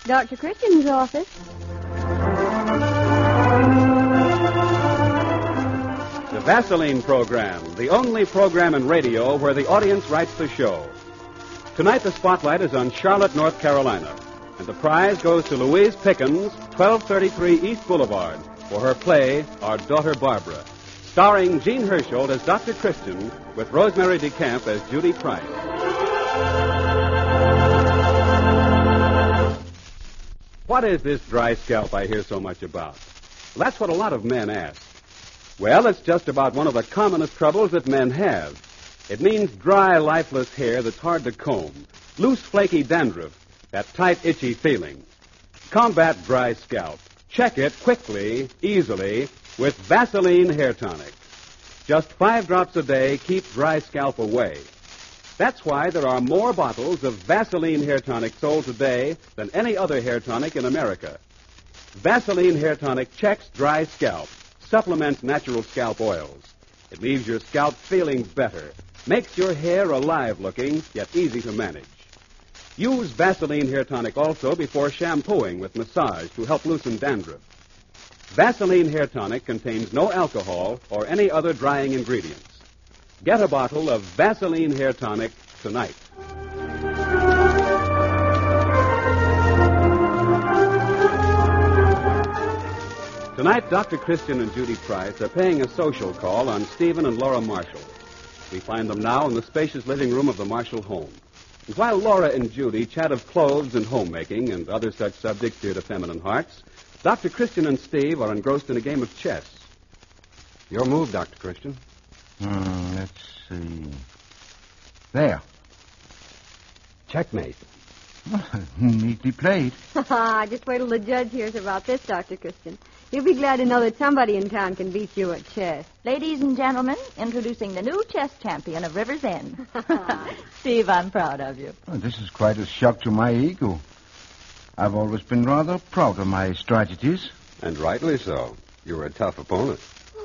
Dr. Christian's office. The Vaseline Program, the only program in radio where the audience writes the show. Tonight the spotlight is on Charlotte, North Carolina, and the prize goes to Louise Pickens, 1233 East Boulevard, for her play, Our Daughter Barbara, starring Jean Hersholt as Dr. Christian with Rosemary DeCamp as Judy Price. What is this dry scalp I hear so much about? Well, that's what a lot of men ask. Well, it's just about one of the commonest troubles that men have. It means dry, lifeless hair that's hard to comb, loose, flaky dandruff, that tight, itchy feeling. Combat dry scalp. Check it quickly, easily, with Vaseline Hair Tonic. Just 5 drops a day keep dry scalp away. That's why there are more bottles of Vaseline Hair Tonic sold today than any other hair tonic in America. Vaseline Hair Tonic checks dry scalp, supplements natural scalp oils. It leaves your scalp feeling better, makes your hair alive-looking, yet easy to manage. Use Vaseline Hair Tonic also before shampooing with massage to help loosen dandruff. Vaseline Hair Tonic contains no alcohol or any other drying ingredients. Get a bottle of Vaseline Hair Tonic tonight. Tonight, Dr. Christian and Judy Price are paying a social call on Stephen and Laura Marshall. We find them now in the spacious living room of the Marshall home. And while Laura and Judy chat of clothes and homemaking and other such subjects dear to feminine hearts, Dr. Christian and Steve are engrossed in a game of chess. Your move, Dr. Christian. Let's see. There. Checkmate. Neatly played. Just wait till the judge hears about this, Dr. Christian. He'll be glad to know that somebody in town can beat you at chess. Ladies and gentlemen, introducing the new chess champion of River's End. Steve, I'm proud of you. Oh, this is quite a shock to my ego. I've always been rather proud of my strategies. And rightly so. You were a tough opponent.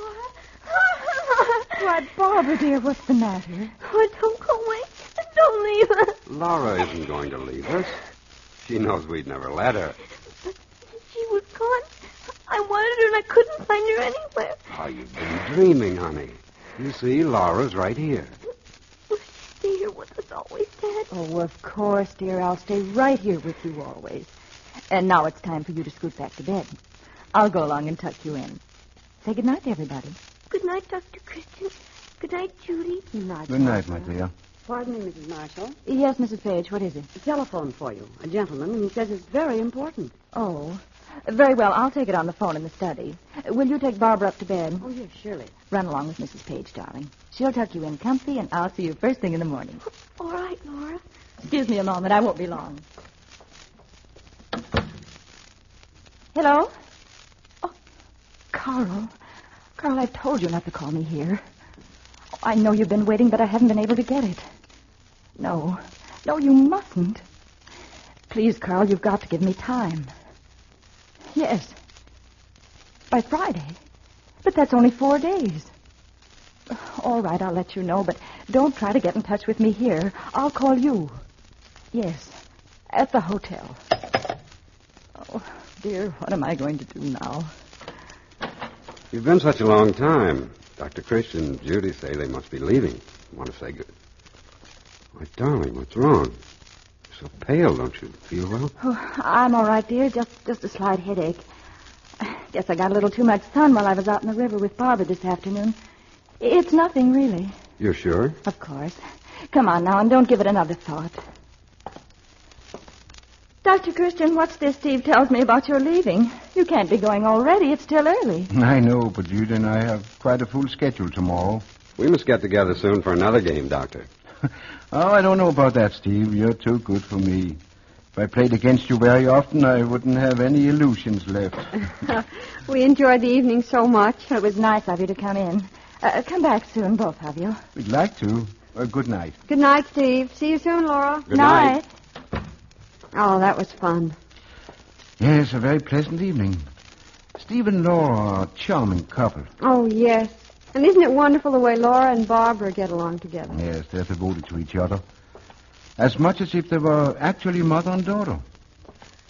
Why, Barbara, dear, what's the matter? Oh, don't go away. Don't leave us. Laura isn't going to leave us. She knows we'd never let her. But she was gone. I wanted her and I couldn't find her anywhere. Oh, you've been dreaming, honey. You see, Laura's right here. Will she stay here with us always, Dad? Oh, of course, dear. I'll stay right here with you always. And now it's time for you to scoot back to bed. I'll go along and tuck you in. Say goodnight to everybody. Good night, Dr. Christian. Good night, Judy. Good night. Good night, my dear. Pardon me, Mrs. Marshall. Yes, Mrs. Page, what is it? A telephone for you. A gentleman, and he says it's very important. Oh, very well. I'll take it on the phone in the study. Will you take Barbara up to bed? Oh, yes, surely. Run along with Mrs. Page, darling. She'll tuck you in comfy, and I'll see you first thing in the morning. All right, Laura. Excuse me a moment. I won't be long. Hello? Oh, Carl. Carl, I've told you not to call me here. Oh, I know you've been waiting, but I haven't been able to get it. No, you mustn't. Please, Carl, you've got to give me time. Yes. By Friday. But that's only 4 days. All right, I'll let you know, but don't try to get in touch with me here. I'll call you. Yes, at the hotel. Oh, dear, what am I going to do now? You've been such a long time. Dr. Christian and Judy say they must be leaving. I want to say good. My darling, what's wrong? You're so pale, don't you feel well? Oh, I'm all right, dear. Just a slight headache. Guess I got a little too much sun while I was out in the river with Barbara this afternoon. It's nothing, really. You're sure? Of course. Come on now, and don't give it another thought. Dr. Christian, what's this Steve tells me about your leaving? You can't be going already. It's still early. I know, but Judy and I have quite a full schedule tomorrow. We must get together soon for another game, Doctor. Oh, I don't know about that, Steve. You're too good for me. If I played against you very often, I wouldn't have any illusions left. We enjoyed the evening so much. It was nice of you to come in. Come back soon, both of you. We'd like to. Good night. Good night, Steve. See you soon, Laura. Good night. Oh, that was fun. Yes, a very pleasant evening. Steve and Laura are a charming couple. Oh, yes. And isn't it wonderful the way Laura and Barbara get along together? Yes, they're devoted to each other. As much as if they were actually mother and daughter. Wonder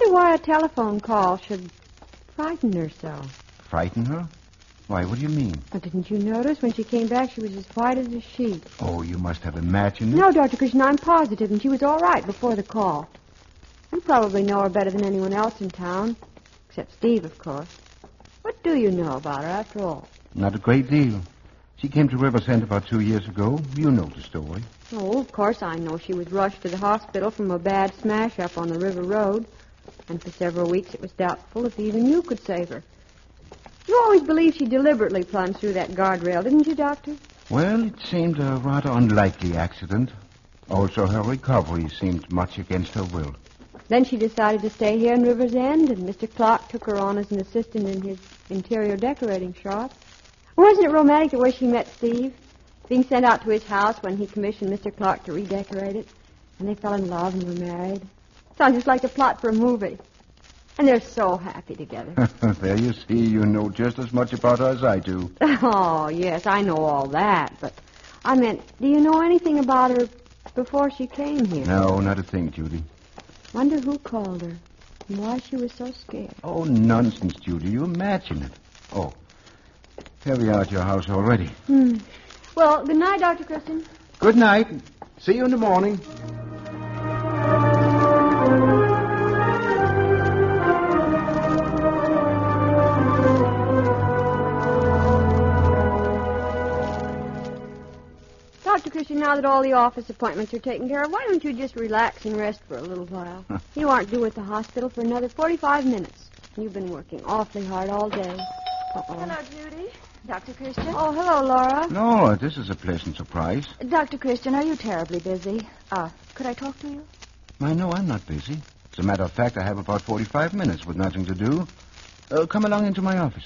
wonder why a telephone call should frighten her so. Frighten her? Why, what do you mean? But didn't you notice when she came back she was as white as a sheet? Oh, you must have imagined it. No, Dr. Christian, I'm positive, and she was all right before the call. You probably know her better than anyone else in town, except Steve, of course. What do you know about her, after all? Not a great deal. She came to Riversend about 2 years ago. You know the story. Oh, of course I know. She was rushed to the hospital from a bad smash-up on the river road, and for several weeks it was doubtful if even you could save her. You always believed she deliberately plunged through that guardrail, didn't you, Doctor? Well, it seemed a rather unlikely accident. Also, her recovery seemed much against her will. Then she decided to stay here in River's End, and Mr. Clark took her on as an assistant in his interior decorating shop. Wasn't it romantic the way she met Steve? Being sent out to his house when he commissioned Mr. Clark to redecorate it. And they fell in love and were married. Sounds just like the plot for a movie. And they're so happy together. There you see, you know just as much about her as I do. Oh, yes, I know all that. But I meant, do you know anything about her before she came here? No, not a thing, Judy. Wonder who called her and why she was so scared. Oh, nonsense, Judy. You imagine it. Oh, here we are at your house already. Well, good night, Dr. Christian. Good night. See you in the morning. Dr. Christian, now that all the office appointments are taken care of, why don't you just relax and rest for a little while? You aren't due at the hospital for another 45 minutes. You've been working awfully hard all day. Hello, Judy. Dr. Christian. Oh, hello, Laura. No, this is a pleasant surprise. Dr. Christian, are you terribly busy? Could I talk to you? I know I'm not busy. As a matter of fact, I have about 45 minutes with nothing to do. Come along into my office.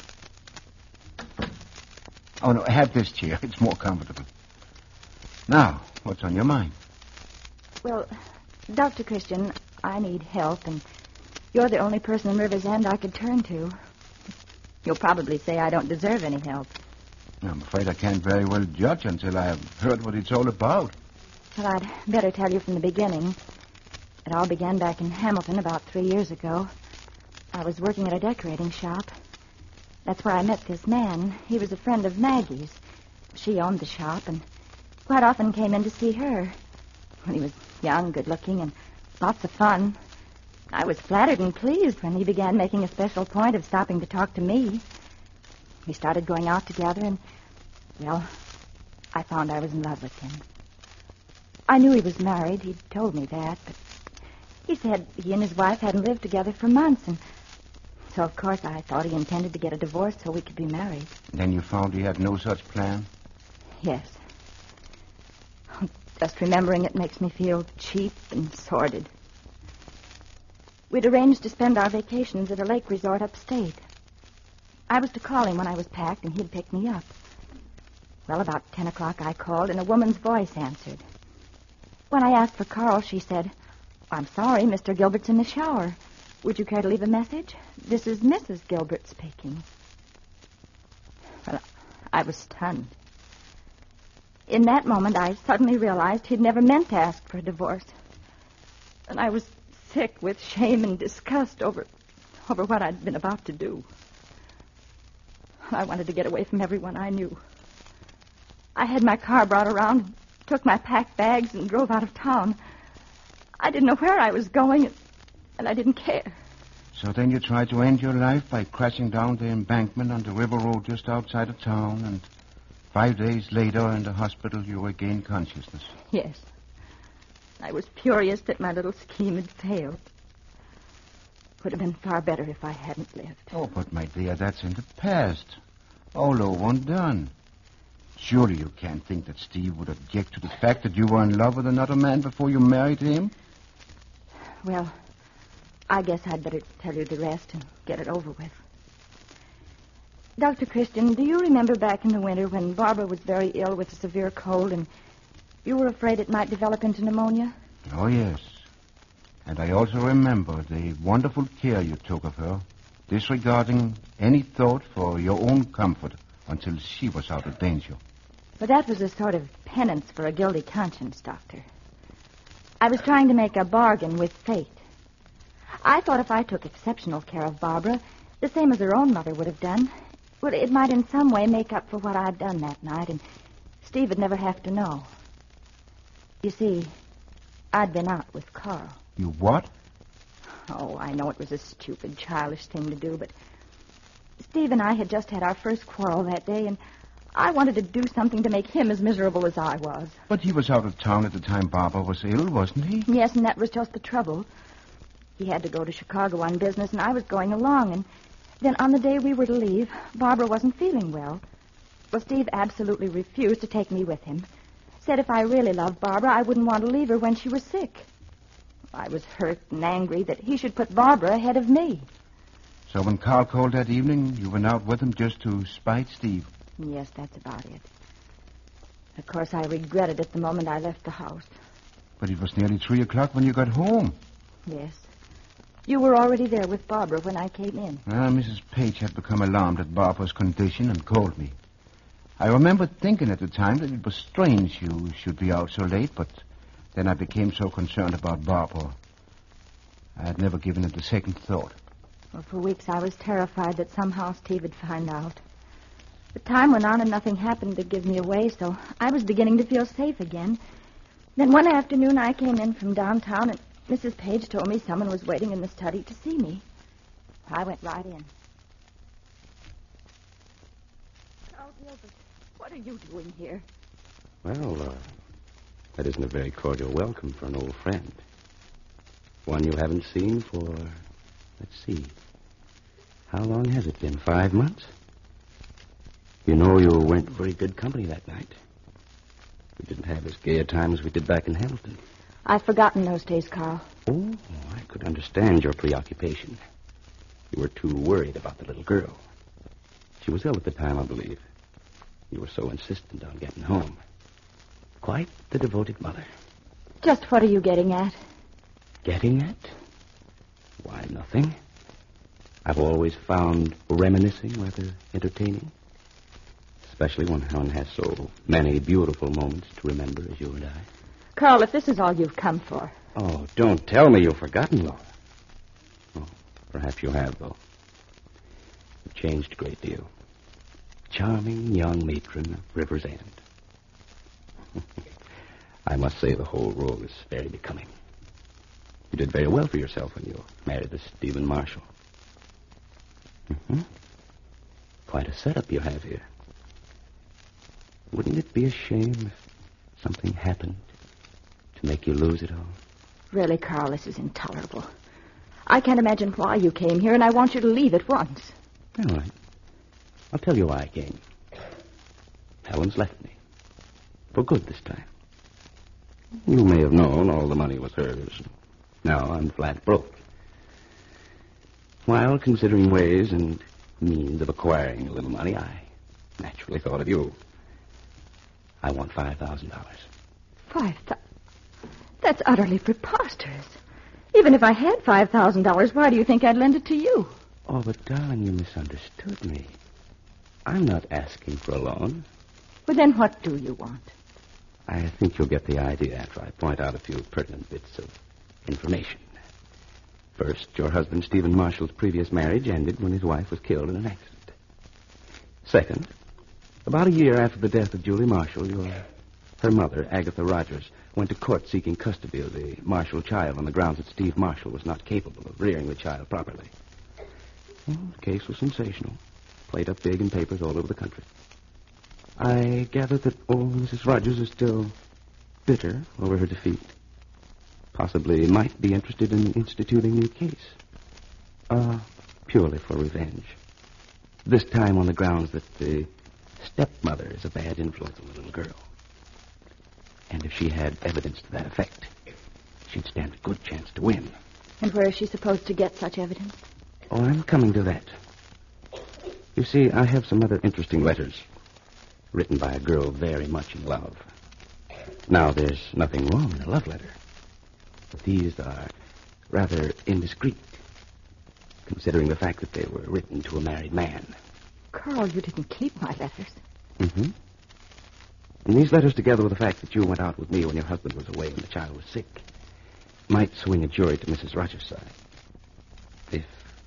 Oh, no, have this chair. It's more comfortable. Now, what's on your mind? Well, Dr. Christian, I need help, and you're the only person in River's End I could turn to. You'll probably say I don't deserve any help. I'm afraid I can't very well judge until I have heard what it's all about. Well, I'd better tell you from the beginning. It all began back in Hamilton about 3 years ago. I was working at a decorating shop. That's where I met this man. He was a friend of Maggie's. She owned the shop and quite often came in to see her. Well, he was young, good-looking, and lots of fun. I was flattered and pleased when he began making a special point of stopping to talk to me. We started going out together, and, well, I found I was in love with him. I knew he was married. He'd told me that, but he said he and his wife hadn't lived together for months, and so, of course, I thought he intended to get a divorce so we could be married. Then you found he had no such plan? Yes. Just remembering it makes me feel cheap and sordid. We'd arranged to spend our vacations at a lake resort upstate. I was to call him when I was packed, and he'd pick me up. Well, about 10 o'clock I called, and a woman's voice answered. When I asked for Carl, she said, "I'm sorry, Mr. Gilbert's in the shower. Would you care to leave a message? This is Mrs. Gilbert speaking." Well, I was stunned. In that moment, I suddenly realized he'd never meant to ask for a divorce. And I was sick with shame and disgust over what I'd been about to do. I wanted to get away from everyone I knew. I had my car brought around, took my packed bags, and drove out of town. I didn't know where I was going, and I didn't care. So then you tried to end your life by crashing down the embankment on the river road just outside of town, and 5 days later in the hospital you regained consciousness. Yes. I was furious that my little scheme had failed. Would have been far better if I hadn't lived. Oh, but my dear, that's in the past. All over and done. Surely you can't think that Steve would object to the fact that you were in love with another man before you married him? Well, I guess I'd better tell you the rest and get it over with. Dr. Christian, do you remember back in the winter when Barbara was very ill with a severe cold and you were afraid it might develop into pneumonia? Oh, yes. And I also remember the wonderful care you took of her, disregarding any thought for your own comfort until she was out of danger. But that was a sort of penance for a guilty conscience, Doctor. I was trying to make a bargain with fate. I thought if I took exceptional care of Barbara, the same as her own mother would have done, well, it might in some way make up for what I'd done that night, and Steve would never have to know. You see, I'd been out with Carl. You what? Oh, I know it was a stupid, childish thing to do, but Steve and I had just had our first quarrel that day, and I wanted to do something to make him as miserable as I was. But he was out of town at the time Barbara was ill, wasn't he? Yes, and that was just the trouble. He had to go to Chicago on business, and I was going along, and then on the day we were to leave, Barbara wasn't feeling well. Well, Steve absolutely refused to take me with him. Said if I really loved Barbara, I wouldn't want to leave her when she was sick. I was hurt and angry that he should put Barbara ahead of me. So when Carl called that evening, you went out with him just to spite Steve? Yes, that's about it. Of course, I regretted it the moment I left the house. But it was nearly 3 o'clock when you got home. Yes. You were already there with Barbara when I came in. Mrs. Page had become alarmed at Barbara's condition and called me. I remember thinking at the time that it was strange you should be out so late, but then I became so concerned about Barbara. I had never given it a second thought. Well, for weeks I was terrified that somehow Steve would find out. But time went on and nothing happened to give me away, so I was beginning to feel safe again. Then one afternoon I came in from downtown and Mrs. Page told me someone was waiting in the study to see me. I went right in. Oh, Gilbert, what are you doing here? Well, that isn't a very cordial welcome for an old friend. One you haven't seen for, let's see, how long has it been? 5 months? You know you weren't very good company that night. We didn't have as gay a time as we did back in Hamilton. I've forgotten those days, Carl. Oh, I could understand your preoccupation. You were too worried about the little girl. She was ill at the time, I believe. You were so insistent on getting home. Quite the devoted mother. Just what are you getting at? Getting at? Why, nothing. I've always found reminiscing rather entertaining. Especially when one has so many beautiful moments to remember as you and I. Carl, if this is all you've come for. Oh, don't tell me you've forgotten, Laura. Oh, perhaps you have, though. You've changed a great deal. Charming young matron of River's End. I must say the whole role is very becoming. You did very well for yourself when you married this Stephen Marshall. Mm-hmm. Quite a setup you have here. Wouldn't it be a shame if something happened to make you lose it all? Really, Carl, this is intolerable. I can't imagine why you came here, and I want you to leave at once. All right. I'll tell you why I came. Helen's left me. For good this time. You may have known all the money was hers. Now I'm flat broke. While considering ways and means of acquiring a little money, I naturally thought of you. I want $5,000. That's utterly preposterous. Even if I had $5,000, why do you think I'd lend it to you? Oh, but darling, you misunderstood me. I'm not asking for a loan. Well, then what do you want? I think you'll get the idea after I point out a few pertinent bits of information. First, your husband, Stephen Marshall's previous marriage ended when his wife was killed in an accident. Second, about a year after the death of Julie Marshall, her mother, Agatha Rogers, went to court seeking custody of the Marshall child on the grounds that Steve Marshall was not capable of rearing the child properly. Well, the case was sensational. Played up big in papers all over the country. I gather that old Mrs. Rogers is still bitter over her defeat. Possibly might be interested in instituting a new case. Purely for revenge. This time on the grounds that the stepmother is a bad influence on the little girl. And if she had evidence to that effect, she'd stand a good chance to win. And where is she supposed to get such evidence? Oh, I'm coming to that. You see, I have some other interesting letters written by a girl very much in love. Now, there's nothing wrong in a love letter. But these are rather indiscreet, considering the fact that they were written to a married man. Carl, you didn't keep my letters. Mm-hmm. And these letters, together with the fact that you went out with me when your husband was away and the child was sick, might swing a jury to Mrs. Rogers' side.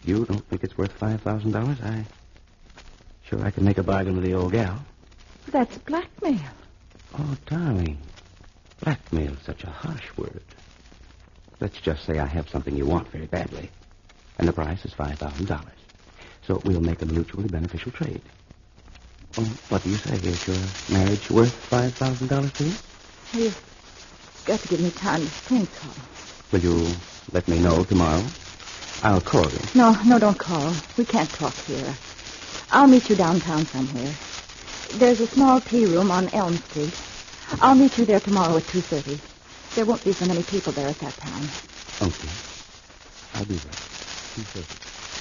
you don't think it's worth $5,000, I can make a bargain with the old gal. That's blackmail. Oh, darling, blackmail's such a harsh word. Let's just say I have something you want very badly, and the price is $5,000. So we'll make a mutually beneficial trade. Well, what do you say? Is your marriage worth $5,000 to you? You've got to give me time to think, Carl. Will you let me know tomorrow? I'll call you. No, don't call. We can't talk here. I'll meet you downtown somewhere. There's a small tea room on Elm Street. I'll meet you there tomorrow at 2:30. There won't be so many people there at that time. Okay. I'll be there. 2:30.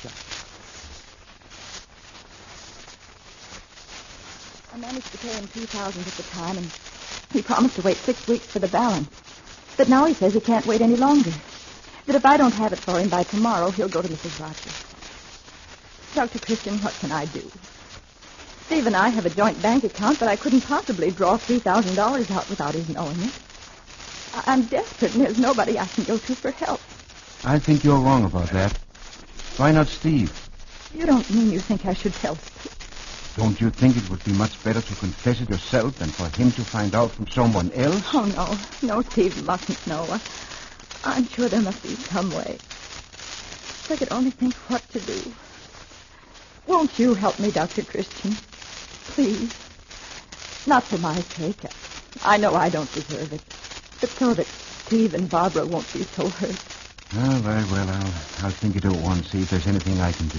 I managed to pay him $2,000 at the time, and he promised to wait 6 weeks for the balance. But now he says he can't wait any longer. That if I don't have it for him by tomorrow, he'll go to Mrs. Rogers. Dr. Christian, what can I do? Steve and I have a joint bank account, but I couldn't possibly draw $3,000 out without his knowing it. I'm desperate, and there's nobody I can go to for help. I think you're wrong about that. Why not Steve? You don't mean you think I should tell Steve? Don't you think it would be much better to confess it yourself than for him to find out from someone else? Oh, no. No, Steve mustn't know. I'm sure there must be some way. If I could only think what to do. Won't you help me, Dr. Christian? Please. Not for my sake. I know I don't deserve it. But so that Steve and Barbara won't be so hurt. Oh, very well. I'll think it over and see if there's anything I can do.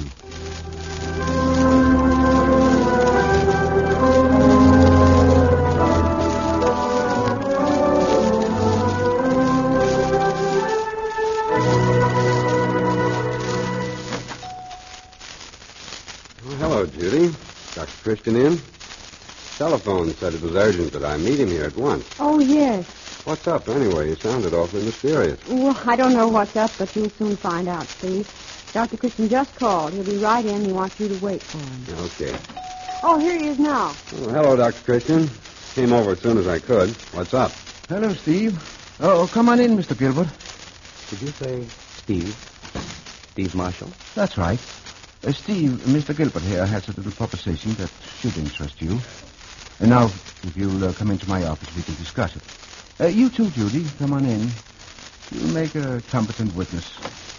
Hello, Judy. Dr. Christian in? Telephone said it was urgent that I meet him here at once. Oh, yes. What's up, anyway? You sounded awfully mysterious. Well, I don't know what's up, but you'll soon find out, Steve. Dr. Christian just called. He'll be right in. He wants you to wait for him. Okay. Oh, here he is now. Oh, hello, Dr. Christian. Came over as soon as I could. What's up? Hello, Steve. Oh, come on in, Mr. Gilbert. Did you say Steve? Steve Marshall? That's right. Steve, Mr. Gilbert here has a little proposition that should interest you. And now, if you'll come into my office, we can discuss it. You too, Judy. Come on in. You'll make a competent witness.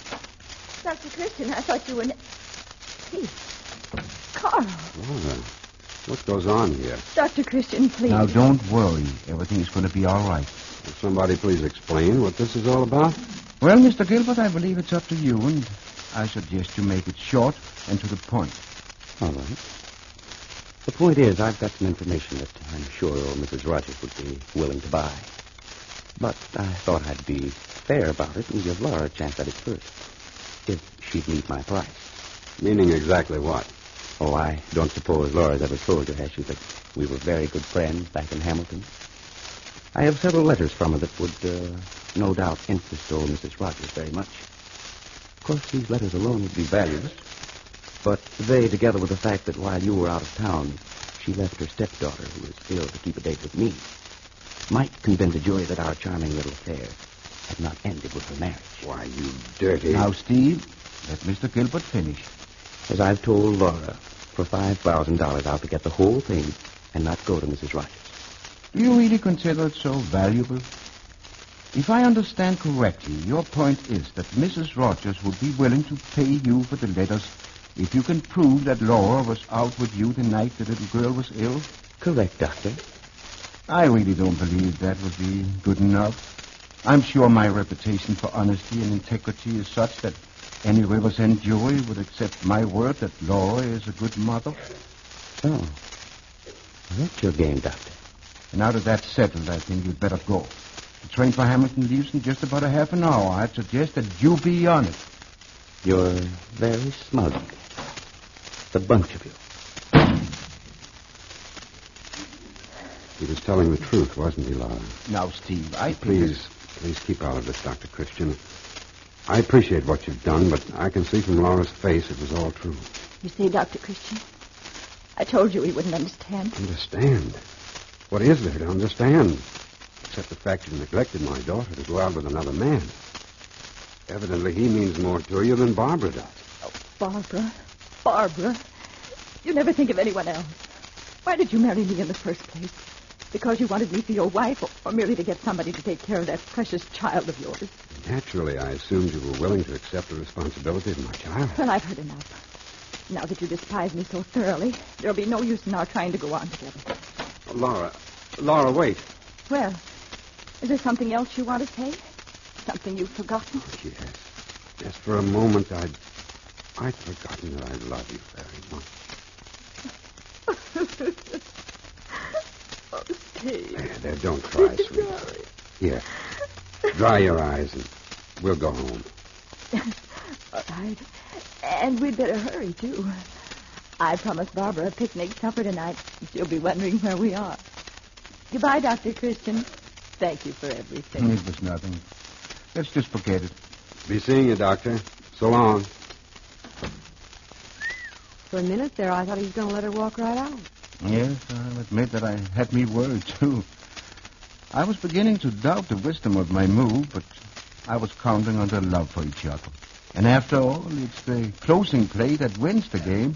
Dr. Christian, I thought you were... Steve. Carl. Oh, what goes on here? Dr. Christian, please. Now, don't worry. Everything's going to be all right. Will somebody please explain what this is all about? Well, Mr. Gilbert, I believe it's up to you, and I suggest you make it short and to the point. All right. The point is, I've got some information that I'm sure old Mrs. Rogers would be willing to buy. But I thought I'd be fair about it and give Laura a chance at it first, if she'd meet my price. Meaning exactly what? Oh, I don't suppose Laura's ever told you, has she, that we were very good friends back in Hamilton? I have several letters from her that would, no doubt, interest old Mrs. Rogers very much. Of course, these letters alone would be valueless, but they, together with the fact that while you were out of town, she left her stepdaughter, who was ill, to keep a date with me, might convince a jury that our charming little affair had not ended with her marriage. Why, you dirty... Now, Steve, let Mr. Gilbert finish. As I've told Laura, for $5,000 I'll forget the whole thing and not go to Mrs. Rogers. Do you really consider it so valuable? If I understand correctly, your point is that Mrs. Rogers would be willing to pay you for the letters if you can prove that Laura was out with you the night the little girl was ill? Correct, Doctor. I really don't believe that would be good enough. I'm sure my reputation for honesty and integrity is such that any Riversend jury would accept my word that Laura is a good mother. So, that's your game, Doctor. And now that that's settled, I think you'd better go. The train for Hamilton leaves in just about a half an hour. I'd suggest that you be on it. You're very smug. The bunch of you. He was telling the truth, wasn't he, Laura? Now, Steve, Please keep out of this, Dr. Christian. I appreciate what you've done, but I can see from Laura's face it was all true. You see, Dr. Christian, I told you he wouldn't understand. Understand? What is there to understand? Except the fact you neglected my daughter to go out with another man. Evidently, he means more to you than Barbara does. Oh, Barbara. You never think of anyone else. Why did you marry me in the first place? Because you wanted me for your wife, or merely to get somebody to take care of that precious child of yours? Naturally, I assumed you were willing to accept the responsibility of my child. Well, I've heard enough. Now that you despise me so thoroughly, there'll be no use in our trying to go on together. Laura, wait. Well, is there something else you want to say? Something you've forgotten? Oh, yes. Just for a moment, I'd forgotten that I love you very much. Oh, Steve. There, don't cry, sweetheart. Here, dry your eyes and we'll go home. All right. And we'd better hurry, too. I promised Barbara a picnic supper tonight. She'll be wondering where we are. Goodbye, Dr. Christian. Thank you for everything. It was nothing. Let's just forget it. Be seeing you, Doctor. So long. For a minute there, I thought he was going to let her walk right out. Yes, I'll admit that I had me worried, too. I was beginning to doubt the wisdom of my move, but I was counting on their love for each other. And after all, it's the closing play that wins the game.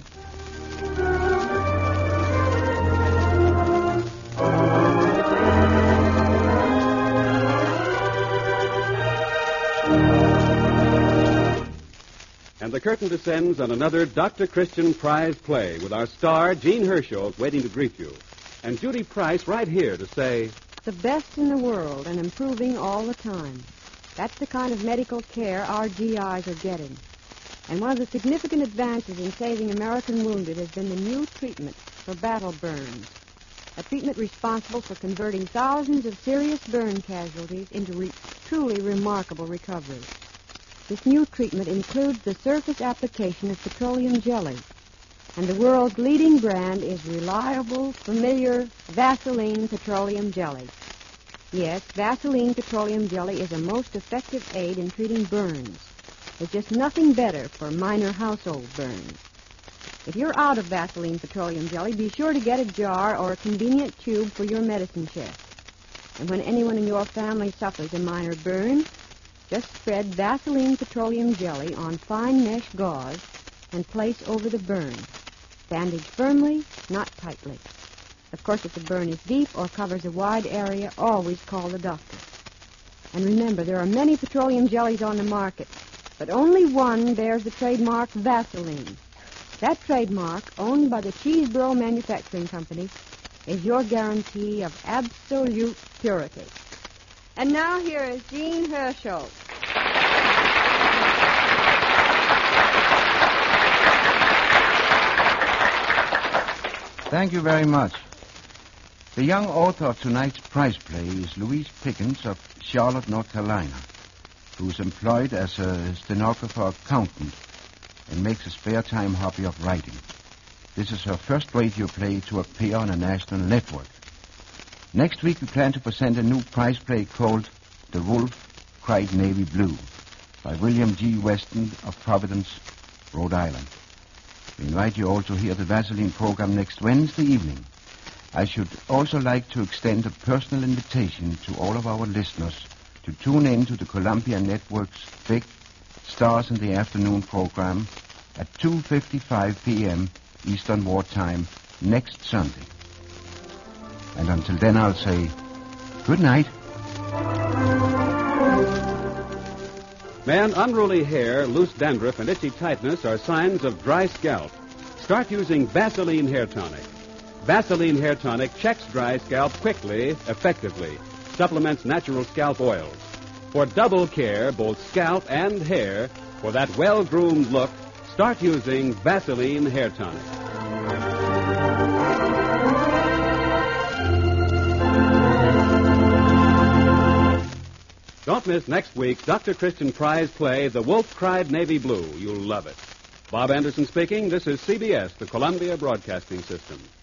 And the curtain descends on another Dr. Christian prize play with our star, Jean Hersholt, waiting to greet you. And Judy Price right here to say... The best in the world and improving all the time. That's the kind of medical care our GIs are getting. And one of the significant advances in saving American wounded has been the new treatment for battle burns. A treatment responsible for converting thousands of serious burn casualties into truly remarkable recoveries. This new treatment includes the surface application of petroleum jelly. And the world's leading brand is reliable, familiar Vaseline petroleum jelly. Yes, Vaseline petroleum jelly is a most effective aid in treating burns. There's just nothing better for minor household burns. If you're out of Vaseline petroleum jelly, be sure to get a jar or a convenient tube for your medicine chest. And when anyone in your family suffers a minor burn, just spread Vaseline petroleum jelly on fine mesh gauze and place over the burn. Bandage firmly, not tightly. Of course, if the burn is deep or covers a wide area, always call the doctor. And remember, there are many petroleum jellies on the market, but only one bears the trademark Vaseline. That trademark, owned by the Cheeseboro Manufacturing Company, is your guarantee of absolute purity. And now here is Jean Hersholt. Thank you very much. The young author of tonight's prize play is Louise Pickens of Charlotte, North Carolina, who is employed as a stenographer accountant and makes a spare time hobby of writing. This is her first radio play to appear on a national network. Next week, we plan to present a new prize play called The Wolf Cried Navy Blue by William G. Weston of Providence, Rhode Island. We invite you all to hear the Vaseline program next Wednesday evening. I should also like to extend a personal invitation to all of our listeners to tune in to the Columbia Network's big Stars in the Afternoon program at 2:55 p.m. Eastern Wartime next Sunday. And until then, I'll say good night. Man, unruly hair, loose dandruff, and itchy tightness are signs of dry scalp. Start using Vaseline Hair Tonic. Vaseline Hair Tonic checks dry scalp quickly, effectively, supplements natural scalp oils. For double care, both scalp and hair, for that well-groomed look, start using Vaseline Hair Tonic. Don't miss next week's Dr. Christian prize play, The Wolf Cried Navy Blue. You'll love it. Bob Anderson speaking. This is CBS, the Columbia Broadcasting System.